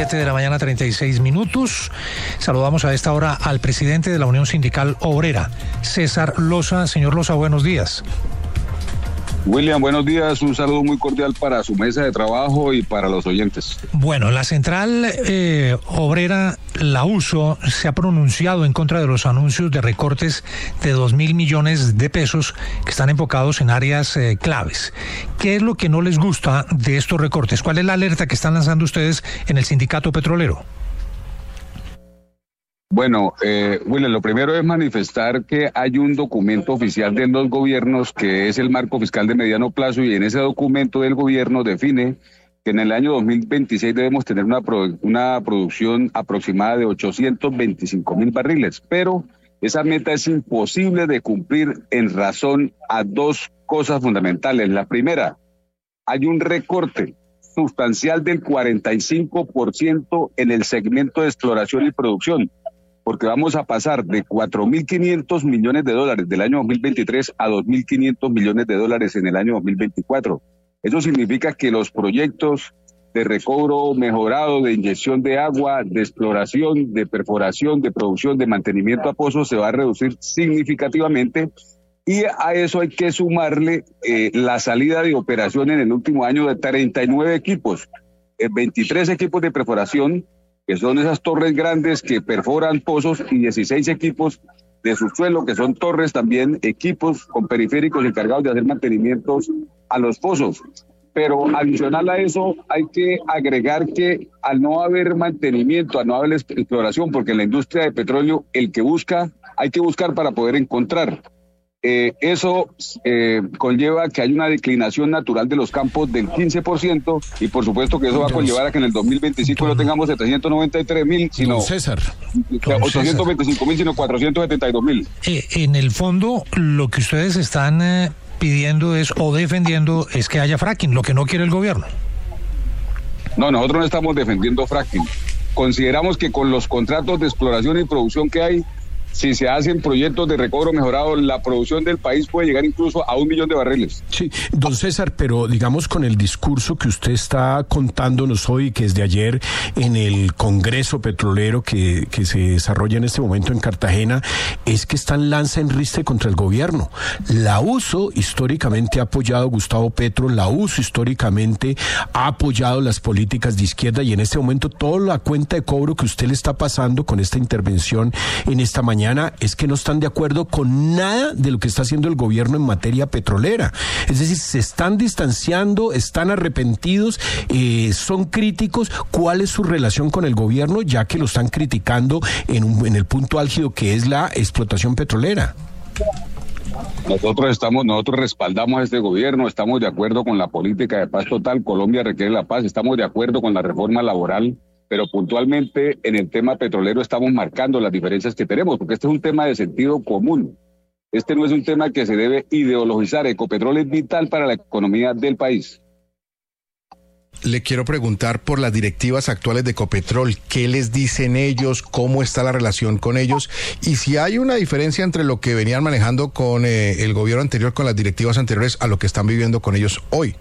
7 de la mañana, 36 minutos. Saludamos a esta hora al presidente de la Unión Sindical Obrera, César Loza. Señor Loza, buenos días. William, buenos días. Un saludo muy cordial para su mesa de trabajo y para los oyentes. Bueno, la central obrera, la USO, se ha pronunciado en contra de los anuncios de recortes de 2.000 millones de pesos que están enfocados en áreas claves. ¿Qué es lo que no les gusta de estos recortes? ¿Cuál es la alerta que están lanzando ustedes en el sindicato petrolero? Bueno, William, lo primero es manifestar que hay un documento oficial de los gobiernos que es el marco fiscal de mediano plazo, y en ese documento del gobierno define que en el año 2026 debemos tener una producción aproximada de 825.000 barriles, pero esa meta es imposible de cumplir en razón a dos cosas fundamentales. La primera, hay un recorte sustancial del 45% en el segmento de exploración y producción, porque vamos a pasar de 4.500 millones de dólares del año 2023 a 2.500 millones de dólares en el año 2024. Eso significa que los proyectos de recobro mejorado, de inyección de agua, de exploración, de perforación, de producción, de mantenimiento a pozos se va a reducir significativamente, y a eso hay que sumarle la salida de operación en el último año de 39 equipos, 23 equipos de perforación, que son esas torres grandes que perforan pozos, y 16 equipos de subsuelo, que son torres también, equipos con periféricos encargados de hacer mantenimientos a los pozos. Pero adicional a eso hay que agregar que al no haber mantenimiento, al no haber exploración, porque en la industria de petróleo el que busca, hay que buscar para poder encontrar. Eso conlleva que hay una declinación natural de los campos del 15%, y por supuesto que eso va a conllevar a que en el 2025 no tengamos 793.000, sino 825.000, sino 472.000. En el fondo, lo que ustedes están pidiendo es, o defendiendo, es que haya fracking, lo que no quiere el gobierno. No, nosotros no estamos defendiendo fracking. Consideramos que con los contratos de exploración y producción que hay, si se hacen proyectos de recobro mejorado, la producción del país puede llegar incluso a 1 millón de barriles. Sí, don César, pero digamos con el discurso que usted está contándonos hoy, que es de ayer en el Congreso Petrolero que se desarrolla en este momento en Cartagena, es que están lanza en riste contra el gobierno. La USO históricamente ha apoyado a Gustavo Petro, la USO históricamente ha apoyado las políticas de izquierda, y en este momento toda la cuenta de cobro que usted le está pasando con esta intervención en esta mañana es que no están de acuerdo con nada de lo que está haciendo el gobierno en materia petrolera. Es decir, se están distanciando, están arrepentidos, son críticos. ¿Cuál es su relación con el gobierno, ya que lo están criticando en el punto álgido que es la explotación petrolera? Nosotros respaldamos a este gobierno, estamos de acuerdo con la política de paz total. Colombia requiere la paz, estamos de acuerdo con la reforma laboral, pero puntualmente en el tema petrolero estamos marcando las diferencias que tenemos, porque este es un tema de sentido común. Este no es un tema que se debe ideologizar. Ecopetrol es vital para la economía del país. Le quiero preguntar por las directivas actuales de Ecopetrol. ¿Qué les dicen ellos? ¿Cómo está la relación con ellos? Y si hay una diferencia entre lo que venían manejando con el gobierno anterior, con las directivas anteriores, a lo que están viviendo con ellos hoy.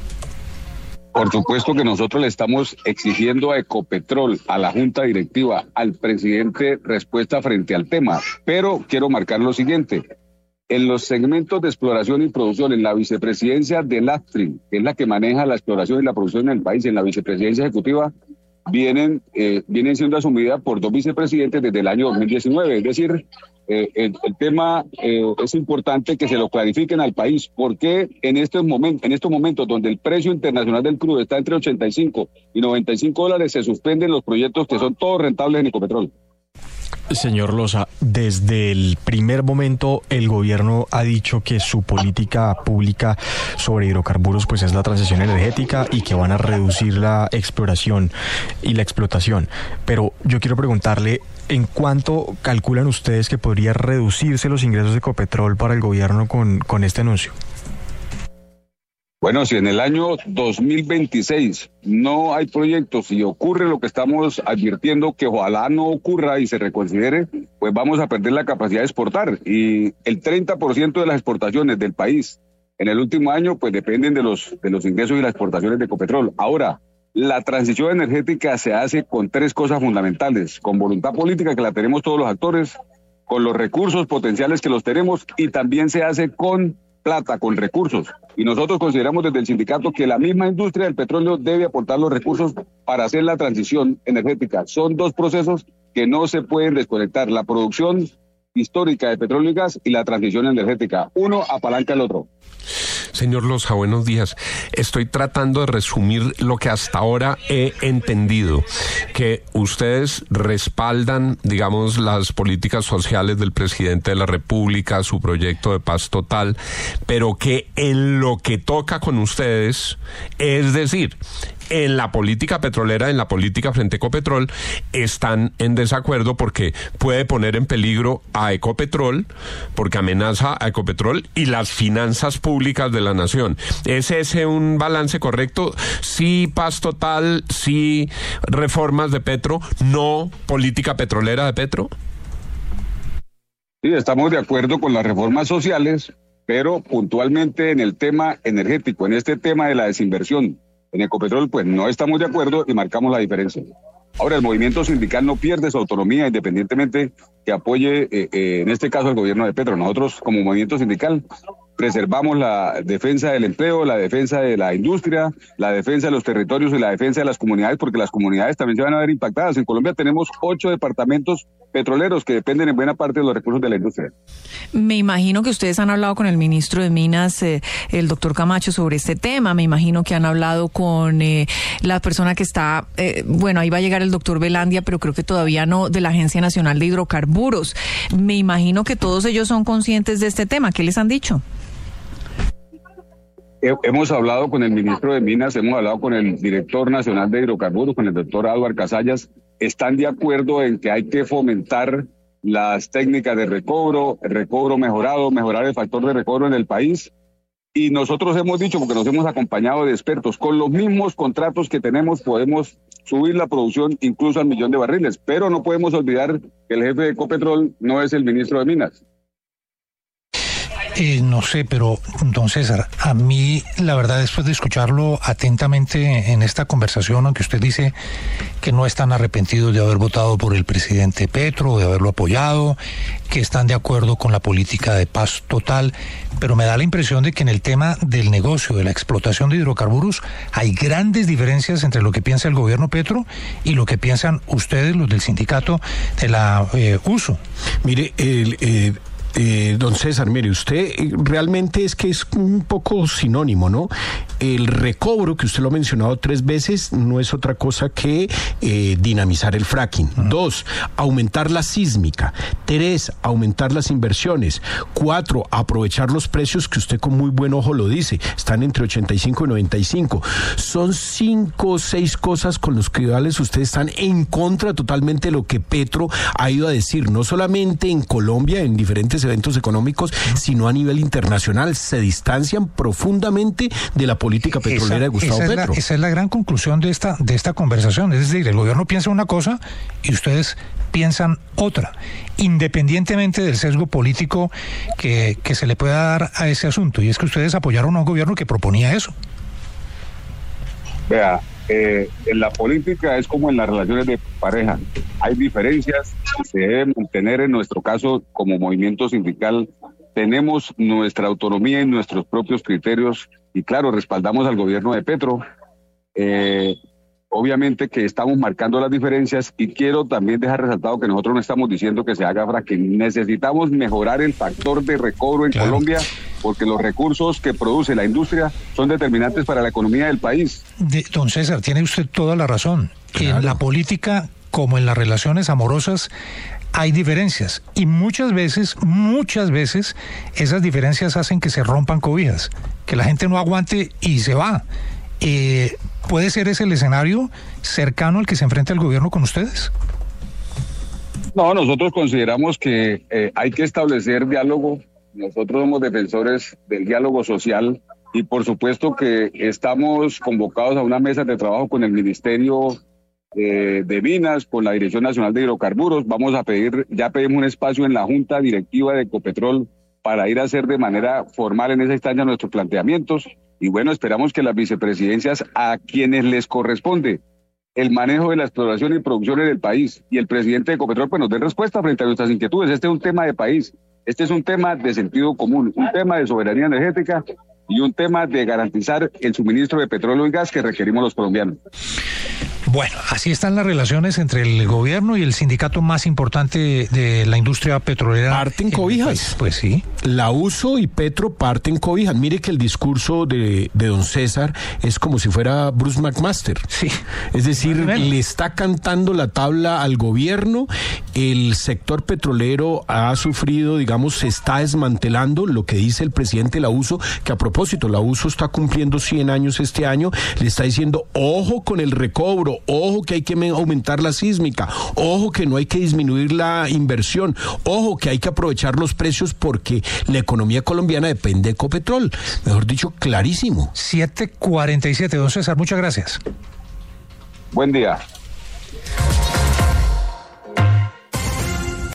Por supuesto que nosotros le estamos exigiendo a Ecopetrol, a la junta directiva, al presidente, respuesta frente al tema. Pero quiero marcar lo siguiente. En los segmentos de exploración y producción, en la vicepresidencia del ACTRIN, que es la que maneja la exploración y la producción en el país, en la vicepresidencia ejecutiva, vienen siendo asumidas por 2 vicepresidentes desde el año 2019. Es decir, el tema es importante que se lo clarifiquen al país, porque en estos momentos donde el precio internacional del crudo está entre 85 y 95 dólares, se suspenden los proyectos que son todos rentables en Ecopetrol. Señor Loza, desde el primer momento el gobierno ha dicho que su política pública sobre hidrocarburos pues es la transición energética y que van a reducir la exploración y la explotación. Pero yo quiero preguntarle, ¿en cuánto calculan ustedes que podría reducirse los ingresos de Ecopetrol para el gobierno con este anuncio? Bueno, si en el año 2026 no hay proyectos y ocurre lo que estamos advirtiendo, que ojalá no ocurra y se reconsidere, pues vamos a perder la capacidad de exportar. Y el 30% de las exportaciones del país en el último año pues dependen de los ingresos y las exportaciones de Ecopetrol. Ahora, La transición energética se hace con 3 cosas fundamentales: con voluntad política, que la tenemos todos los actores, con los recursos potenciales que los tenemos, y también se hace con plata, con recursos. Y nosotros consideramos desde el sindicato que la misma industria del petróleo debe aportar los recursos para hacer la transición energética. Son 2 procesos que no se pueden desconectar: la producción histórica de petróleo y gas y la transición energética. Uno apalanca al otro. Señor Loza, buenos días. Estoy tratando de resumir lo que hasta ahora he entendido, que ustedes respaldan, digamos, las políticas sociales del presidente de la República, su proyecto de paz total, pero que en lo que toca con ustedes, es decir, en la política petrolera, en la política frente a Ecopetrol, están en desacuerdo porque puede poner en peligro a Ecopetrol, porque amenaza a Ecopetrol y las finanzas públicas de la nación. ¿Es ese un balance correcto? Sí, paz total, sí, reformas de Petro, no política petrolera de Petro. Sí, estamos de acuerdo con las reformas sociales, pero puntualmente en el tema energético, en este tema de la desinversión en Ecopetrol, pues no estamos de acuerdo y marcamos la diferencia. Ahora, el movimiento sindical no pierde su autonomía independientemente que apoye, en este caso, al gobierno de Petro. Nosotros, como movimiento sindical, preservamos la defensa del empleo, la defensa de la industria, la defensa de los territorios y la defensa de las comunidades, porque las comunidades también se van a ver impactadas. En Colombia tenemos 8 departamentos petroleros que dependen en buena parte de los recursos de la industria. Me imagino que ustedes han hablado con el ministro de Minas, el doctor Camacho, sobre este tema. Me imagino que han hablado con la persona que está, bueno, ahí va a llegar el doctor Velandia, pero creo que todavía no, de la Agencia Nacional de Hidrocarburos. Me imagino que todos ellos son conscientes de este tema. ¿Qué les han dicho? Hemos hablado con el ministro de Minas, hemos hablado con el director nacional de hidrocarburos, con el doctor Álvaro Casallas. Están de acuerdo en que hay que fomentar las técnicas de recobro, el recobro mejorado, mejorar el factor de recobro en el país. Y nosotros hemos dicho, porque nos hemos acompañado de expertos, con los mismos contratos que tenemos podemos subir la producción incluso al 1.000.000 de barriles. Pero no podemos olvidar que el jefe de Ecopetrol no es el ministro de Minas. No sé, pero don César, a mí la verdad, después de escucharlo atentamente en esta conversación, aunque usted dice que no están arrepentidos de haber votado por el presidente Petro, de haberlo apoyado, que están de acuerdo con la política de paz total, pero me da la impresión de que en el tema del negocio, de la explotación de hidrocarburos, hay grandes diferencias entre lo que piensa el gobierno Petro y lo que piensan ustedes, los del sindicato de la USO. Mire, don César, mire, usted realmente es que es un poco sinónimo, ¿no? El recobro, que usted lo ha mencionado 3 veces, no es otra cosa que dinamizar el fracking. 2, aumentar la sísmica. 3, aumentar las inversiones. 4, aprovechar los precios que usted con muy buen ojo lo dice, están entre 85 y 95. Son 5 o 6 cosas con las que ustedes están en contra totalmente de lo que Petro ha ido a decir, no solamente en Colombia, en diferentes eventos económicos, sino a nivel internacional. Se distancian profundamente de la política petrolera de Gustavo Petro. Esa es la gran conclusión de esta conversación. Es decir, el gobierno piensa una cosa y ustedes piensan otra, independientemente del sesgo político que se le pueda dar a ese asunto. Y es que ustedes apoyaron a un gobierno que proponía eso. Vea, en la política es como en las relaciones de pareja. Hay diferencias que se deben mantener. En nuestro caso, como movimiento sindical, tenemos nuestra autonomía y nuestros propios criterios. Y claro, respaldamos al gobierno de Petro. Obviamente que estamos marcando las diferencias, y quiero también dejar resaltado que nosotros no estamos diciendo que se haga fracking. Necesitamos mejorar el factor de recobro en Colombia, porque los recursos que produce la industria son determinantes para la economía del país. Don César, tiene usted toda la razón. En la política, como en las relaciones amorosas, hay diferencias, y muchas veces esas diferencias hacen que se rompan cobijas, que la gente no aguante y se va. ¿Puede ser ese el escenario cercano al que se enfrenta el gobierno con ustedes? No, nosotros consideramos que hay que establecer diálogo. Nosotros somos defensores del diálogo social, y por supuesto que estamos convocados a una mesa de trabajo con el Ministerio de Minas, con la Dirección Nacional de Hidrocarburos. Ya pedimos un espacio en la Junta Directiva de Ecopetrol para ir a hacer de manera formal en esa instancia nuestros planteamientos. Y bueno, esperamos que las vicepresidencias, a quienes les corresponde el manejo de la exploración y producción en el país, y el presidente de Ecopetrol, pues nos den respuesta frente a nuestras inquietudes. Este es un tema de país, este es un tema de sentido común, un tema de soberanía energética y un tema de garantizar el suministro de petróleo y gas que requerimos los colombianos. Bueno, así están las relaciones entre el gobierno y el sindicato más importante de la industria petrolera. Parten cobijas. Pues sí. La USO y Petro parten cobijas. Mire que el discurso de don César es como si fuera Bruce McMaster. Sí. Es decir, le está cantando la tabla al gobierno. El sector petrolero ha sufrido, digamos, se está desmantelando. Lo que dice el presidente de la USO, que a propósito, la USO está cumpliendo 100 años este año, le está diciendo, ojo con el recobro, ojo que hay que aumentar la sísmica, ojo que no hay que disminuir la inversión, ojo que hay que aprovechar los precios porque la economía colombiana depende de Ecopetrol. Mejor dicho, clarísimo. 7:47, don César, muchas gracias. Buen día.